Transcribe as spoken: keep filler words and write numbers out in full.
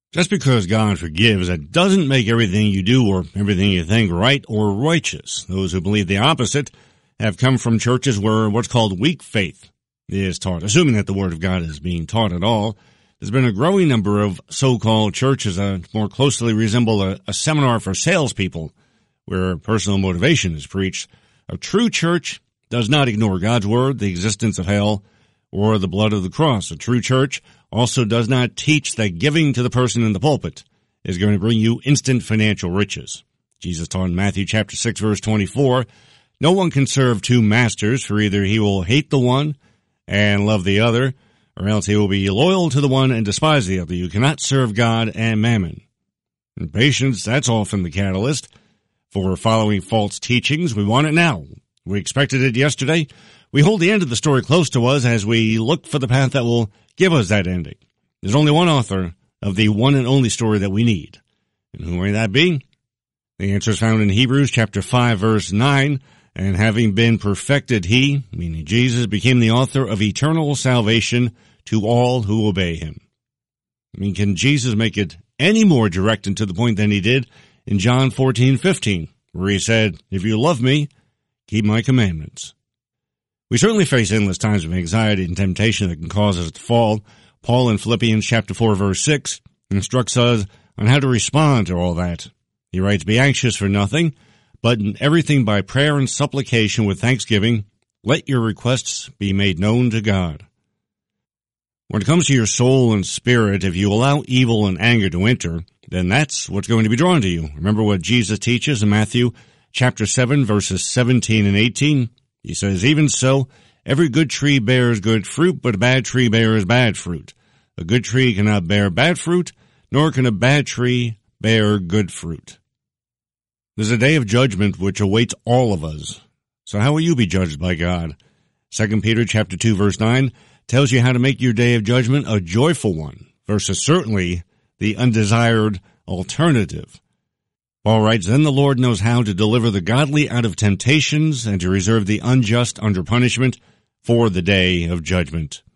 Just because God forgives, that doesn't make everything you do or everything you think right or righteous. Those who believe the opposite have come from churches where what's called weak faith is taught. Assuming that the Word of God is being taught at all, there's been a growing number of so-called churches that more closely resemble a, a seminar for salespeople where personal motivation is preached. A true church does not ignore God's Word, the existence of hell, or the blood of the cross. A true church also does not teach that giving to the person in the pulpit is going to bring you instant financial riches. Jesus taught in Matthew chapter six, verse twenty-four, no one can serve two masters, for either he will hate the one and love the other, or else he will be loyal to the one and despise the other. You cannot serve God and mammon. And patience, that's often the catalyst for following false teachings. We want it now. We expected it yesterday. We hold the end of the story close to us as we look for the path that will give us that ending. There's only one author of the one and only story that we need. And who may that be? The answer is found in Hebrews chapter five, verse nine. And having been perfected, he, meaning Jesus, became the author of eternal salvation to all who obey him. I mean, can Jesus make it any more direct and to the point than he did in John fourteen fifteen, where he said, if you love me, keep my commandments. We certainly face endless times of anxiety and temptation that can cause us to fall. Paul in Philippians chapter four, verse six instructs us on how to respond to all that. He writes, be anxious for nothing, but in everything by prayer and supplication with thanksgiving, let your requests be made known to God. When it comes to your soul and spirit, if you allow evil and anger to enter, then that's what's going to be drawn to you. Remember what Jesus teaches in Matthew chapter seven, verses seventeen and eighteen? He says, even so, every good tree bears good fruit, but a bad tree bears bad fruit. A good tree cannot bear bad fruit, nor can a bad tree bear good fruit. There's a day of judgment which awaits all of us. So how will you be judged by God? Second Peter chapter two, verse nine tells you how to make your day of judgment a joyful one versus certainly the undesired alternative. Paul writes, then the Lord knows how to deliver the godly out of temptations and to reserve the unjust under punishment for the day of judgment.